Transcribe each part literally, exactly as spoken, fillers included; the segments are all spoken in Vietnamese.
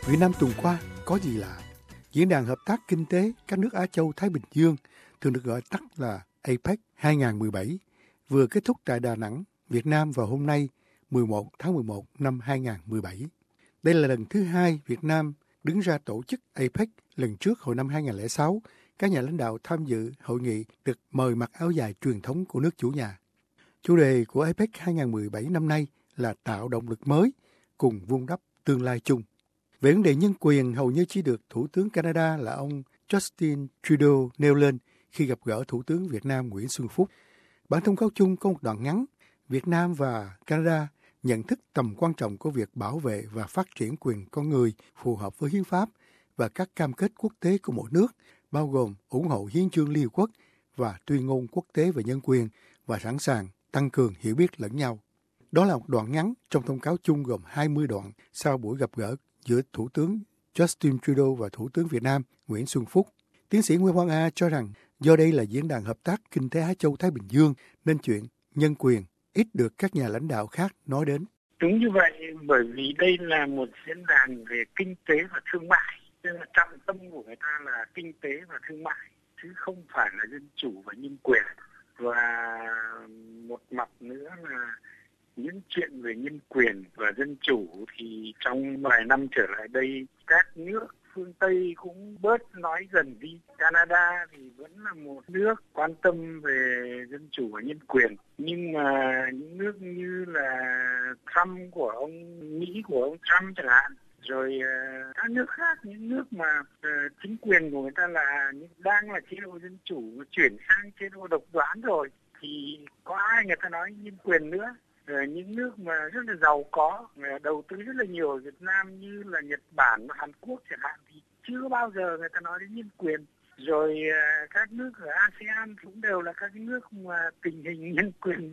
Việt Nam tuần qua có gì lạ? Diễn đàn hợp tác kinh tế các nước Á Châu Thái Bình Dương, thường được gọi tắt là a pếch hai không một bảy, vừa kết thúc tại Đà Nẵng, Việt Nam vào hôm nay mười một tháng mười một năm hai không một bảy. Đây là lần thứ hai Việt Nam đứng ra tổ chức a pếch. Lần trước hồi năm hai không không sáu, các nhà lãnh đạo tham dự hội nghị được mời mặc áo dài truyền thống của nước chủ nhà. Chủ đề của a pếch hai không một bảy năm nay là tạo động lực mới cùng vun đắp tương lai chung. Về vấn đề nhân quyền hầu như chỉ được Thủ tướng Canada là ông Justin Trudeau nêu lên khi gặp gỡ Thủ tướng Việt Nam Nguyễn Xuân Phúc. Bản thông cáo chung có một đoạn ngắn, Việt Nam và Canada nhận thức tầm quan trọng của việc bảo vệ và phát triển quyền con người phù hợp với hiến pháp và các cam kết quốc tế của mỗi nước, bao gồm ủng hộ hiến chương Liên Hợp Quốc và tuyên ngôn quốc tế về nhân quyền và sẵn sàng tăng cường hiểu biết lẫn nhau. Đó là một đoạn ngắn trong thông cáo chung gồm hai mươi đoạn sau buổi gặp gỡ giữa Thủ tướng Justin Trudeau và Thủ tướng Việt Nam Nguyễn Xuân Phúc. Tiến sĩ Nguyễn Quang A cho rằng do đây là diễn đàn hợp tác kinh tế Á Châu Thái Bình Dương nên chuyện nhân quyền ít được các nhà lãnh đạo khác nói đến. Đúng như vậy, bởi vì đây là một diễn đàn về kinh tế và thương mại, nên là trọng tâm của người ta là kinh tế và thương mại, chứ không phải là dân chủ và nhân quyền. Và một mặt nữa là những chuyện về nhân quyền và dân chủ thì trong vài năm trở lại đây các nước phương Tây cũng bớt nói dần đi. Canada thì vẫn là một nước quan tâm về dân chủ và nhân quyền, nhưng mà những nước như là Trump của ông Mỹ của ông Trump chẳng hạn, rồi uh, các nước khác, những nước mà uh, chính quyền của người ta là đang là chế độ dân chủ chuyển sang chế độ độc đoán rồi thì có ai người ta nói nhân quyền nữa. Rồi những nước mà rất là giàu có, đầu tư rất là nhiều ở Việt Nam như là Nhật Bản và Hàn Quốc chẳng hạn thì chưa bao giờ người ta nói đến nhân quyền. Rồi các nước ở a sê an cũng đều là các nước mà tình hình nhân quyền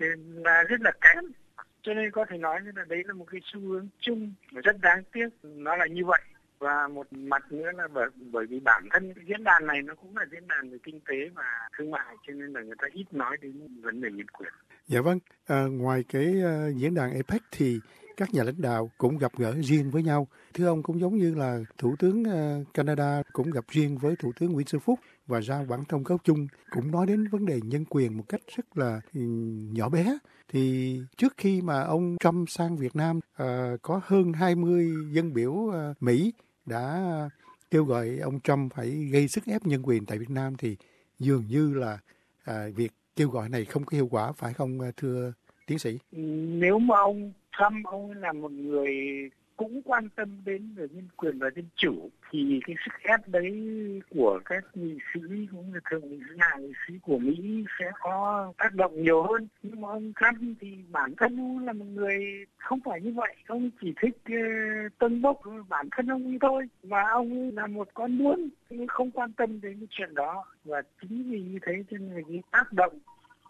là rất là kém. Cho nên có thể nói là đấy là một cái xu hướng chung rất đáng tiếc, nó là như vậy. Và một mặt nữa là bởi, bởi vì bản thân cái diễn đàn này nó cũng là diễn đàn về kinh tế và thương mại, cho nên là người ta ít nói đến vấn đề nhân quyền. Dạ vâng, à, ngoài cái uh, diễn đàn a pếch thì các nhà lãnh đạo cũng gặp gỡ riêng với nhau. Thưa ông, cũng giống như là Thủ tướng uh, Canada cũng gặp riêng với Thủ tướng Nguyễn Xuân Phúc và ra bản thông cáo chung cũng nói đến vấn đề nhân quyền một cách rất là um, nhỏ bé. Thì trước khi mà ông Trump sang Việt Nam, uh, có hơn hai mươi dân biểu uh, Mỹ đã kêu gọi ông Trump phải gây sức ép nhân quyền tại Việt Nam thì dường như là uh, việc kêu gọi này không có hiệu quả, phải không thưa tiến sĩ? Nếu mà ông Trump, ông là một người cũng quan tâm đến về nhân quyền và dân chủ thì cái sức ép đấy của các nghị sĩ cũng như thượng nghị sĩ, hạ nghị sĩ của Mỹ sẽ có tác động nhiều hơn. Nhưng mà ông Trump thì bản thân ông là một người không phải như vậy, ông chỉ thích uh, tân bốc bản thân ông ấy thôi, và ông là một con buôn, không quan tâm đến cái chuyện đó. Và chính vì như thế cho nên cái tác động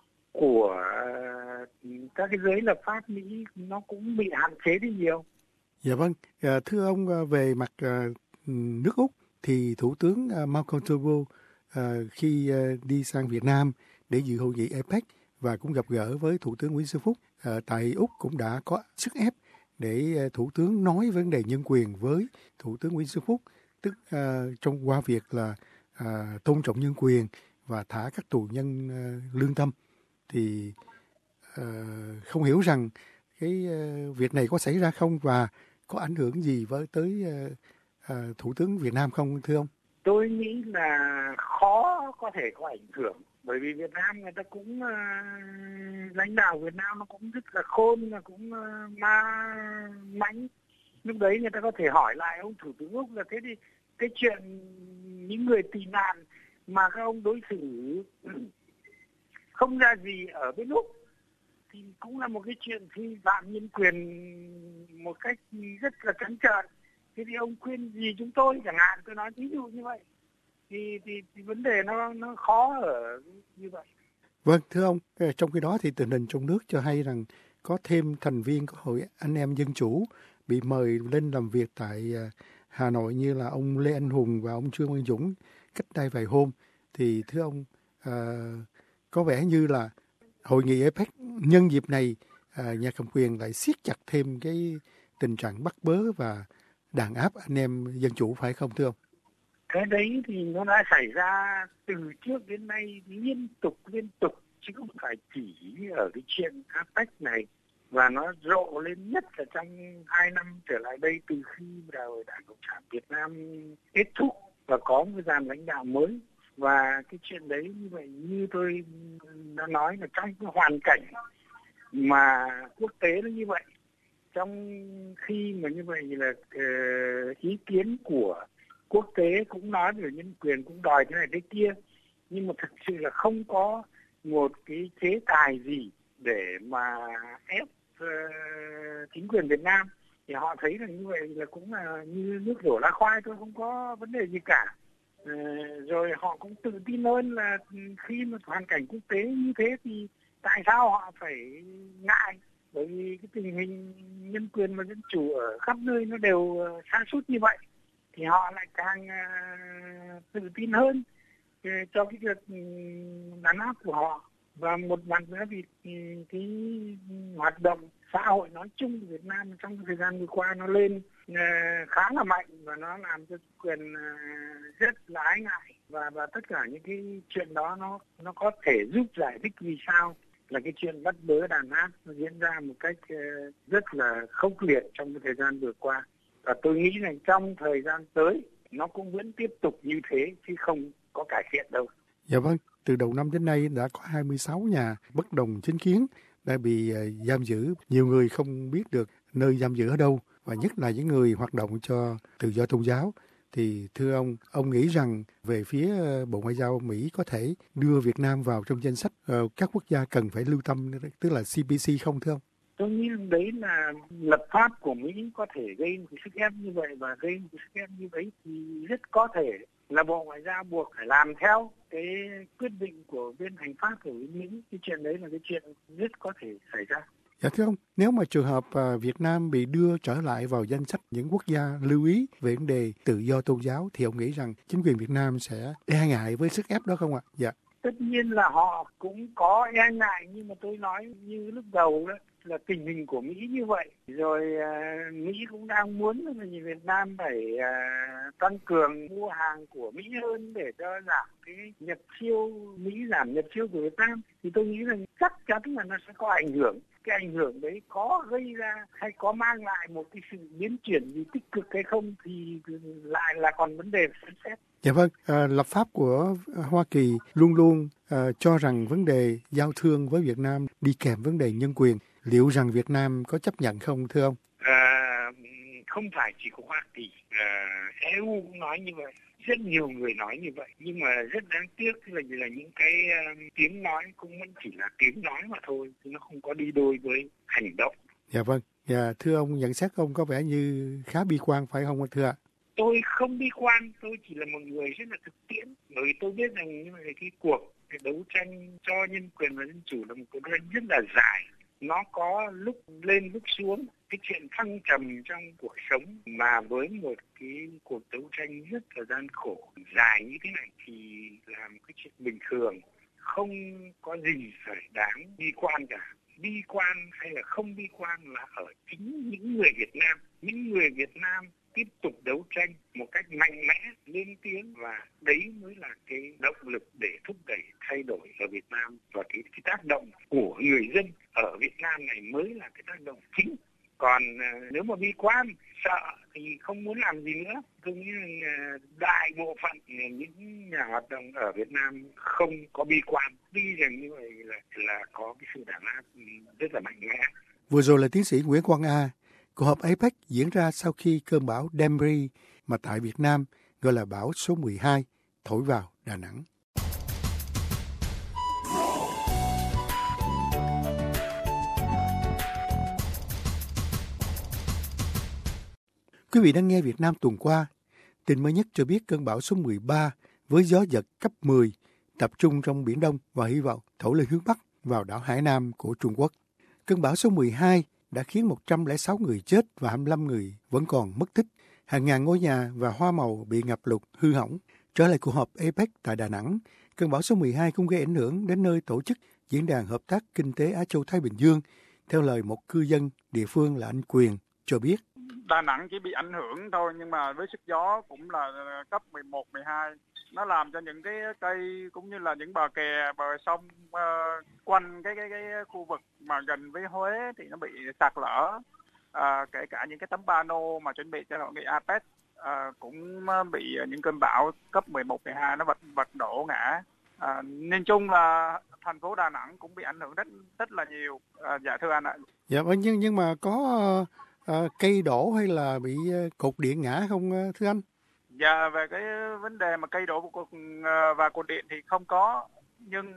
của các cái giới lập pháp Mỹ nó cũng bị hạn chế đi nhiều. Dạ vâng, à, thưa ông, về mặt à, nước Úc thì Thủ tướng à, Malcolm Turnbull à, khi à, đi sang Việt Nam để dự hội nghị a pếch và cũng gặp gỡ với Thủ tướng Nguyễn Xuân Phúc à, tại Úc cũng đã có sức ép để à, Thủ tướng nói vấn đề nhân quyền với Thủ tướng Nguyễn Xuân Phúc, tức à, trong qua việc là à, tôn trọng nhân quyền và thả các tù nhân à, lương tâm. Thì uh, không hiểu rằng cái uh, việc này có xảy ra không và có ảnh hưởng gì với tới uh, uh, Thủ tướng Việt Nam không thưa ông? Tôi nghĩ là khó có thể có ảnh hưởng, bởi vì Việt Nam người ta cũng uh, lãnh đạo Việt Nam nó cũng rất là khôn, là cũng uh, ma mãnh. Lúc đấy người ta có thể hỏi lại ông Thủ tướng Úc là thế thì cái chuyện những người tị nạn mà các ông đối xử không ra gì ở bên Úc thì cũng là một cái chuyện vi phạm nhân quyền một cách rất là trắng trợn. Thế thì ông khuyên gì chúng tôi chẳng hạn, tôi nói ví dụ như vậy thì, thì, thì vấn đề nó nó khó ở như vậy. Vâng, thưa ông, trong khi đó thì tình hình trong nước cho hay rằng có thêm thành viên của Hội Anh em Dân Chủ bị mời lên làm việc tại Hà Nội như là ông Lê Anh Hùng và ông Trương Văn Dũng cách đây vài hôm. Thì thưa ông, à, có vẻ như là hội nghị a pếch nhân dịp này à, nhà cầm quyền lại siết chặt thêm cái tình trạng bắt bớ và đàn áp anh em dân chủ phải không thưa ông? Cái đấy thì nó đã xảy ra từ trước đến nay liên tục liên tục, chứ không phải chỉ ở cái chuyện a pếch này, và nó rộ lên nhất là trong hai năm trở lại đây, từ khi đầu Đảng Cộng sản Việt Nam kết thúc và có một dàn lãnh đạo mới. Và cái chuyện đấy như vậy, như tôi đã nói, là trong cái hoàn cảnh mà quốc tế nó như vậy, trong khi mà như vậy là uh, ý kiến của quốc tế cũng nói về nhân quyền, cũng đòi thế này thế kia, nhưng mà thực sự là không có một cái chế tài gì để mà ép uh, chính quyền Việt Nam. Thì họ thấy rằng như vậy là cũng là như nước đổ lá khoai thôi, không có vấn đề gì cả. Uh, rồi họ cũng tự tin hơn là khi mà hoàn cảnh quốc tế như thế thì tại sao họ phải ngại, bởi vì cái tình hình nhân quyền và dân chủ ở khắp nơi nó đều sa sút như vậy, thì họ lại càng uh, tự tin hơn uh, cho cái việc uh, đàn áp của họ. Và một mặt nữa thì uh, cái hoạt động xã hội nói chung của Việt Nam trong thời gian vừa qua nó lên uh, khá là mạnh, và nó làm cho quyền uh, rất là ái ngại, và và tất cả những cái chuyện đó nó nó có thể giúp giải thích vì sao là cái chuyện bắt bớ đàn áp nó diễn ra một cách uh, rất là khốc liệt trong cái thời gian vừa qua. Và tôi nghĩ rằng trong thời gian tới nó cũng vẫn tiếp tục như thế chứ không có cải thiện đâu. Dạ vâng, từ đầu năm đến nay đã có hai mươi sáu nhà bất đồng chính kiến đã bị giam giữ. Nhiều người không biết được nơi giam giữ ở đâu, và nhất là những người hoạt động cho tự do tôn giáo. Thì thưa ông, ông nghĩ rằng về phía Bộ Ngoại giao Mỹ có thể đưa Việt Nam vào trong danh sách uh, các quốc gia cần phải lưu tâm, tức là xê pê xê không thưa ông? Tôi nghĩ đấy là lập pháp của Mỹ có thể gây một sức ép như vậy, và gây một sức ép như vậy thì rất có thể là Bộ Ngoại giao buộc phải làm theo cái quyết định của bên hành pháp của Mỹ. Cái chuyện đấy là cái chuyện rất có thể xảy ra. Dạ thưa ông, nếu mà trường hợp uh, Việt Nam bị đưa trở lại vào danh sách những quốc gia lưu ý về vấn đề tự do tôn giáo, thì ông nghĩ rằng chính quyền Việt Nam sẽ e ngại với sức ép đó không ạ? Dạ. Tất nhiên là họ cũng có e ngại, nhưng mà tôi nói như lúc đầu đó, là tình hình của Mỹ như vậy. Rồi uh, Mỹ cũng đang muốn là Việt Nam phải uh, tăng cường mua hàng của Mỹ hơn để cho giảm cái nhập siêu, Mỹ giảm nhập siêu của Việt Nam. Thì tôi nghĩ rằng chắc chắn là nó sẽ có ảnh hưởng. Cái ảnh hưởng đấy có gây ra hay có mang lại một cái sự biến chuyển gì tích cực hay không thì lại là còn vấn đề xem xét. Dạ vâng, à, lập pháp của Hoa Kỳ luôn luôn à, cho rằng vấn đề giao thương với Việt Nam đi kèm vấn đề nhân quyền. Liệu rằng Việt Nam có chấp nhận không thưa ông? À, không phải chỉ có Hoa Kỳ, à, e u cũng nói như vậy, rất nhiều người nói như vậy, nhưng mà rất đáng tiếc là, là những cái uh, tiếng nói cũng vẫn chỉ là tiếng nói mà thôi, nó không có đi đôi với hành động. Dạ vâng, dạ, thưa ông, nhận xét ông có vẻ như khá bi quan phải không thưa ạ? Tôi không bi quan, tôi chỉ là một người rất là thực tiễn, bởi tôi biết rằng như vậy cái cuộc cái đấu tranh cho nhân quyền và dân chủ là một cuộc đấu tranh rất là dài. Nó có lúc lên lúc xuống, cái chuyện thăng trầm trong cuộc sống, mà với một cái cuộc đấu tranh rất là gian khổ dài như thế này thì là một cái chuyện bình thường, không có gì phải đáng bi quan cả. Bi quan hay là không bi quan là ở chính những người Việt Nam. Những người Việt Nam tiếp tục đấu tranh một cách mạnh mẽ, lên tiếng, và đấy mới là cái động lực để thúc đẩy thay đổi ở Việt Nam. Và cái, cái tác động của người dân ở Việt Nam này mới là cái tác động chính. Còn uh, nếu mà bi quan, sợ thì không muốn làm gì nữa. Tôi nghĩ là uh, đại bộ phận những nhà hoạt động ở Việt Nam không có bi quan. Tuy rằng như vậy là, là có cái sự đàn áp rất là mạnh mẽ. Vừa rồi là tiến sĩ Nguyễn Quang A. Cuộc họp a pếch diễn ra sau khi cơn bão Damri mà tại Việt Nam gọi là bão số mười hai thổi vào Đà Nẵng. Quý vị đang nghe Việt Nam tuần qua. Tin mới nhất cho biết cơn bão số mười ba với gió giật cấp mười tập trung trong Biển Đông và hy vọng thổi lên hướng Bắc vào đảo Hải Nam của Trung Quốc. Cơn bão số mười hai đã khiến một trăm lẻ sáu người chết và hai mươi lăm người vẫn còn mất tích. Hàng ngàn ngôi nhà và hoa màu bị ngập lụt, hư hỏng. Trở lại cuộc họp a pếch tại Đà Nẵng, cơn bão số mười hai cũng gây ảnh hưởng đến nơi tổ chức Diễn đàn Hợp tác Kinh tế Á Châu Thái Bình Dương. Theo lời một cư dân địa phương là anh Quyền cho biết. Đà Nẵng chỉ bị ảnh hưởng thôi, nhưng mà với sức gió cũng là cấp mười một, mười hai. Nó làm cho những cái cây cũng như là những bờ kè, bờ sông uh, quanh cái, cái cái khu vực mà gần với Huế thì nó bị sạt lở. À, kể cả những cái tấm pano mà chuẩn bị cho hội nghị a pếch à, cũng bị những cơn bão cấp mười một, mười hai nó vật vật đổ ngã. À, nên chung là thành phố Đà Nẵng cũng bị ảnh hưởng rất rất là nhiều. À, dạ thưa anh ạ. Dạ vâng, nhưng nhưng mà có uh, cây đổ hay là bị uh, cột điện ngã không uh, thưa anh? Dạ, về cái vấn đề mà cây đổ của cột và cột điện thì không có, nhưng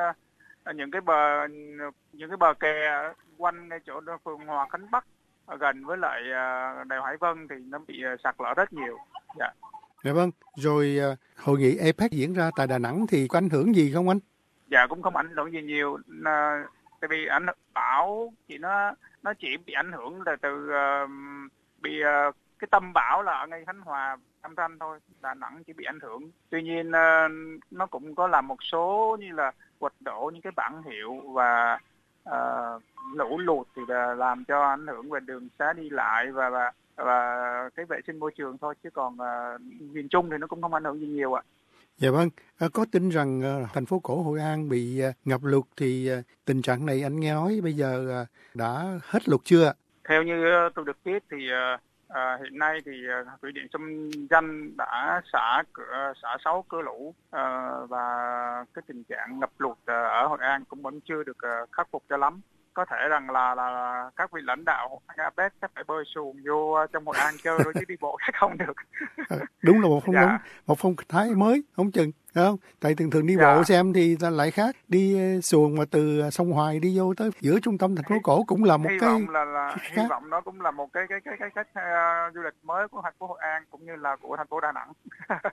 uh, những cái bờ những cái bờ kè quanh chỗ phường Hòa Khánh Bắc gần với lại uh, đèo Hải Vân thì nó bị uh, sạt lở rất nhiều. Dạ. Dạ vâng, rồi uh, hội nghị a pếch diễn ra tại Đà Nẵng thì có ảnh hưởng gì không anh? Dạ cũng không ảnh hưởng gì nhiều, à, tại vì ảnh bão thì nó nó chỉ bị ảnh hưởng là từ uh, bị uh, cái tâm bão là ở ngay Khánh Hòa, Cam Ranh thôi. Đà Nẵng chỉ bị ảnh hưởng. Tuy nhiên uh, nó cũng có làm một số như là quật đổ những cái bảng hiệu và uh, lũ lụt thì là làm cho ảnh hưởng về đường xá đi lại và và và cái vệ sinh môi trường thôi, chứ còn uh, miền Trung thì nó cũng không ảnh hưởng gì nhiều ạ. Dạ vâng, à, có tin rằng uh, thành phố cổ Hội An bị uh, ngập lụt thì uh, tình trạng này anh nghe nói bây giờ uh, đã hết lụt chưa? Theo như uh, tôi được biết thì uh, uh, hiện nay thì uh, thủy điện Sông Danh đã xả cửa, xả sáu cửa lũ uh, và cái tình trạng ngập lụt uh, ở Hội An cũng vẫn chưa được uh, khắc phục cho lắm. Có thể rằng là là các vị lãnh đạo a pếch sẽ phải bơi xuồng vô trong Hội An chơi thôi chứ đi bộ chắc không được. À, đúng là một phong dạ. một phong thái mới, không chừng, phải không? Tại thường thường đi dạ. bộ xem thì lại khác, đi xuồng mà từ sông Hoài đi vô tới giữa trung tâm thành phố cổ cũng là một hy cái vọng là, là khác. hy vọng nó cũng là một cái cái cái cái cách uh, du lịch mới của thành phố Hội An cũng như là của thành phố Đà Nẵng.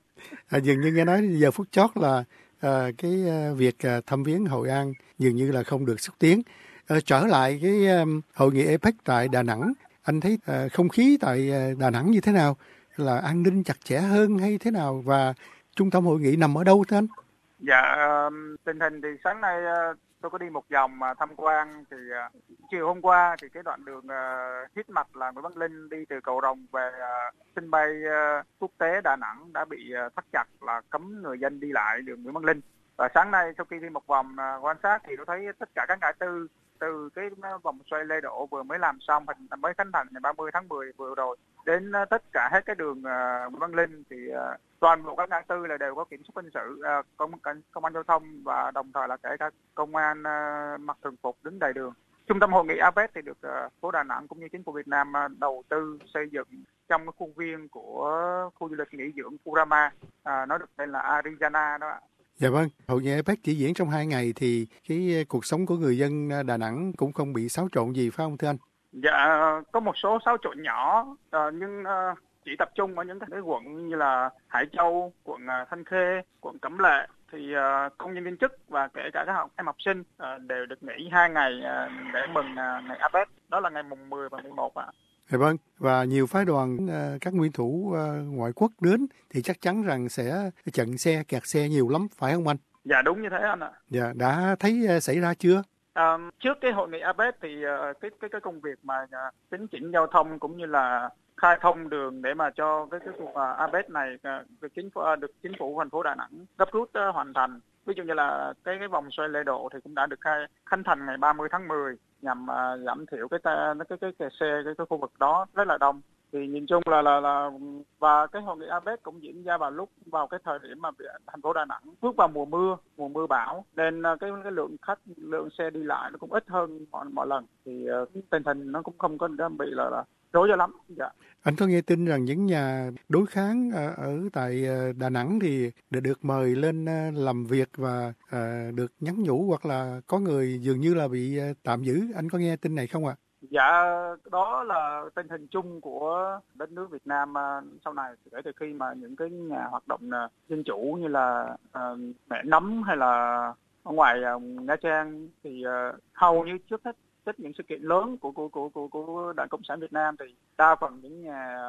à, dường như nghe nói giờ phút chót là à, cái uh, việc uh, thăm viếng Hội An dường như là không được xúc tiến. Uh, trở lại cái um, hội nghị a pếch tại Đà Nẵng, anh thấy uh, không khí tại uh, Đà Nẵng như thế nào? Là an ninh chặt chẽ hơn hay thế nào, và trung tâm hội nghị nằm ở đâu thưa anh? Dạ, uh, tình hình thì sáng nay uh, tôi có đi một vòng uh, tham quan thì uh, chiều hôm qua thì cái đoạn đường uh, huyết mạch là Nguyễn Văn Linh đi từ cầu Rồng về uh, sân bay uh, quốc tế Đà Nẵng đã bị uh, thắt chặt, là cấm người dân đi lại đường Nguyễn Văn Linh. Và sáng nay sau khi đi một vòng uh, quan sát thì tôi thấy tất cả các ngã tư từ cái vòng xoay Lê Độ vừa mới làm xong, hình mới khánh thành ngày ba mươi tháng mười vừa rồi, đến uh, tất cả hết cái đường uh, Nguyễn Văn Linh thì uh, toàn bộ các ngã tư là đều có kiểm soát hình sự, uh, công, công an giao thông và đồng thời là kể cả công an uh, mặc thường phục đứng đầy đường. Trung tâm hội nghị a pếch thì được uh, phố Đà Nẵng cũng như chính phủ Việt Nam uh, đầu tư xây dựng trong cái khuôn viên của khu du lịch nghỉ dưỡng Furama, uh, nó được tên là Arizona đó ạ. Dạ vâng, hội nghị a pếch chỉ diễn trong hai ngày thì cái cuộc sống của người dân Đà Nẵng cũng không bị xáo trộn gì phải không thưa anh? Dạ, có một số xáo trộn nhỏ, uh, nhưng uh, chỉ tập trung ở những cái quận như là Hải Châu, quận uh, Thanh Khê, quận Cẩm Lệ thì uh, công nhân viên chức và kể cả các học, em học sinh uh, đều được nghỉ hai ngày uh, để mừng uh, ngày a pếch, đó là ngày mùng mười và mười một ạ. Dạ vâng, và nhiều phái đoàn uh, các nguyên thủ uh, ngoại quốc đến thì chắc chắn rằng sẽ chặn xe, kẹt xe nhiều lắm, phải không anh? Dạ đúng như thế anh ạ. Dạ, đã thấy uh, xảy ra chưa? À, trước cái hội nghị a pếch thì uh, cái cái cái công việc mà uh, chấn chỉnh giao thông cũng như là khai thông đường để mà cho cái cái cuộc uh, a pếch này uh, được chính phủ uh, được chính phủ thành phố Đà Nẵng gấp rút uh, hoàn thành. Ví dụ như là cái cái vòng xoay Lê Độ thì cũng đã được khai khánh thành ngày ba mươi tháng mười nhằm uh, giảm thiểu cái ta, cái cái kẹt xe cái, cái khu vực đó rất là đông. Thì nhìn chung là là là và cái hội nghị a pếch cũng diễn ra vào lúc vào cái thời điểm mà thành phố Đà Nẵng bước vào mùa mưa mùa mưa bão, nên cái cái lượng khách lượng xe đi lại nó cũng ít hơn mọi mọi lần, thì uh, tình hình nó cũng không có bị là, là rối cho lắm. Dạ. Anh có nghe tin rằng những nhà đối kháng ở, ở tại Đà Nẵng thì được, được mời lên làm việc và uh, được nhắn nhủ hoặc là có người dường như là bị tạm giữ, anh có nghe tin này không ạ? À? Dạ, đó là tình hình chung của đất nước Việt Nam uh, sau này, kể từ khi mà những cái nhà hoạt động uh, dân chủ như là uh, Mẹ Nấm hay là ở ngoài uh, Nha Trang thì uh, hầu như trước hết tất những sự kiện lớn của của của của của Đảng Cộng sản Việt Nam thì đa phần những nhà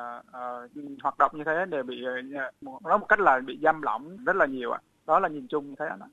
uh, hoạt động như thế đều bị uh, nói một cách là bị giam lỏng rất là nhiều ạ. À. Đó là nhìn chung như thế ạ. À.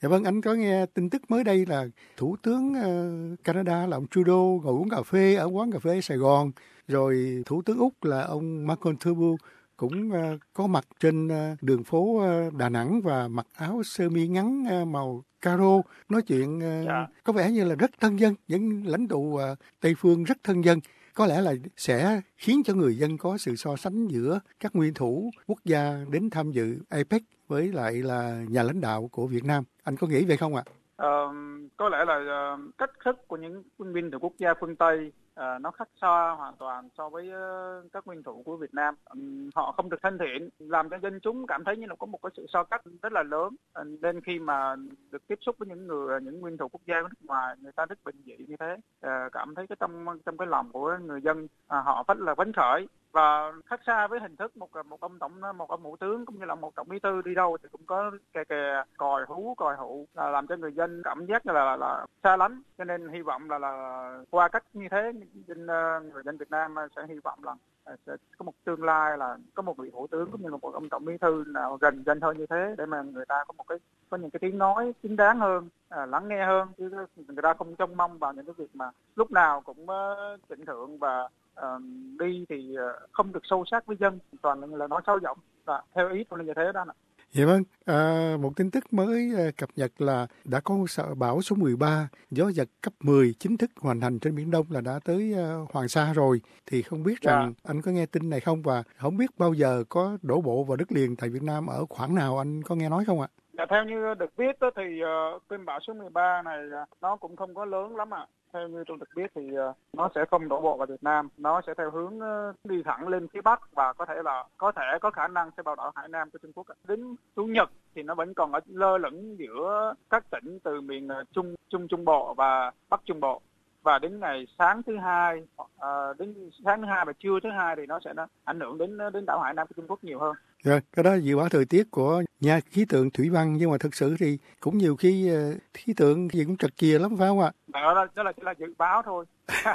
Dạ vâng, anh có nghe tin tức mới đây là Thủ tướng uh, Canada là ông Trudeau ngồi uống cà phê ở quán cà phê Sài Gòn, rồi Thủ tướng Úc là ông Malcolm Turnbull cũng uh, có mặt trên uh, đường phố uh, Đà Nẵng và mặc áo sơ mi ngắn uh, màu caro, nói chuyện uh, Dạ. có vẻ như là rất thân dân, những lãnh tụ uh, Tây phương rất thân dân. Có lẽ là sẽ khiến cho người dân có sự so sánh giữa các nguyên thủ quốc gia đến tham dự a pếch với lại là nhà lãnh đạo của Việt Nam. Anh có nghĩ vậy không ạ? Ờ, có lẽ là uh, cách thức của những quân binh từ quốc gia phương Tây uh, nó khác xa hoàn toàn so với uh, các nguyên thủ của Việt Nam. Um, họ không được thân thiện, làm cho dân chúng cảm thấy như là có một cái sự so cách rất là lớn. Uh, nên khi mà được tiếp xúc với những người những nguyên thủ quốc gia nước ngoài, người ta rất bình dị như thế, uh, cảm thấy cái trong trong cái lòng của người dân uh, họ rất là phấn khởi. Và khác xa với hình thức một một ông tổng một ông thủ tướng cũng như là một tổng bí thư đi đâu thì cũng có kè kè còi hú còi hụ, là làm cho người dân cảm giác là là, là xa lánh. Cho nên hy vọng là là qua cách như thế, dân, người dân Việt Nam sẽ hy vọng là sẽ có một tương lai là có một vị thủ tướng cũng như là một ông tổng bí thư nào gần dân hơn như thế, để mà người ta có một cái có những cái tiếng nói chính đáng hơn, à, lắng nghe hơn, chứ người ta không trông mong vào những cái việc mà lúc nào cũng uh, trịnh thượng và Uh, đi thì uh, không được sâu sát với dân, toàn là nói sâu giọng, và theo ý tôi là như thế đó. Dạ vâng, à, một tin tức mới cập nhật là đã có sợ bão số mười ba, gió giật cấp mười chính thức hoành hành trên Biển Đông, là đã tới uh, Hoàng Sa rồi. Thì không biết rằng yeah. anh có nghe tin này không, và không biết bao giờ có đổ bộ vào đất liền tại Việt Nam ở khoảng nào, anh có nghe nói không ạ? Dạ, theo như được biết đó, thì uh, cơn bão số mười ba này uh, nó cũng không có lớn lắm ạ. À. Theo như tôi được biết thì uh, nó sẽ không đổ bộ vào Việt Nam, nó sẽ theo hướng uh, đi thẳng lên phía Bắc và có thể là có thể có khả năng sẽ vào đảo Hải Nam của Trung Quốc. Đến Chủ nhật thì nó vẫn còn ở lơ lửng giữa các tỉnh từ miền uh, Trung Trung Trung Bộ và Bắc Trung Bộ. Và đến ngày sáng thứ hai, uh, đến sáng thứ hai và trưa thứ hai thì nó sẽ nó ảnh hưởng đến đến đảo Hải Nam của Trung Quốc nhiều hơn. Rồi, cái đó dự báo thời tiết của nhà khí tượng thủy văn, nhưng mà thực sự thì cũng nhiều khi uh, khí tượng gì cũng trật chìa lắm phải không ạ? Đó là đó là chỉ là dự báo thôi.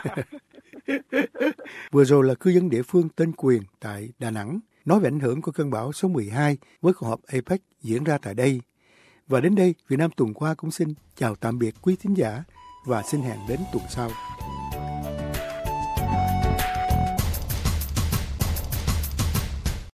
Vừa rồi là cư dân địa phương tên Quyền tại Đà Nẵng nói về ảnh hưởng của cơn bão số mười hai với cuộc họp a pếch diễn ra tại đây. Và đến đây, Việt Nam tuần qua cũng xin chào tạm biệt quý thính giả và xin hẹn đến tuần sau.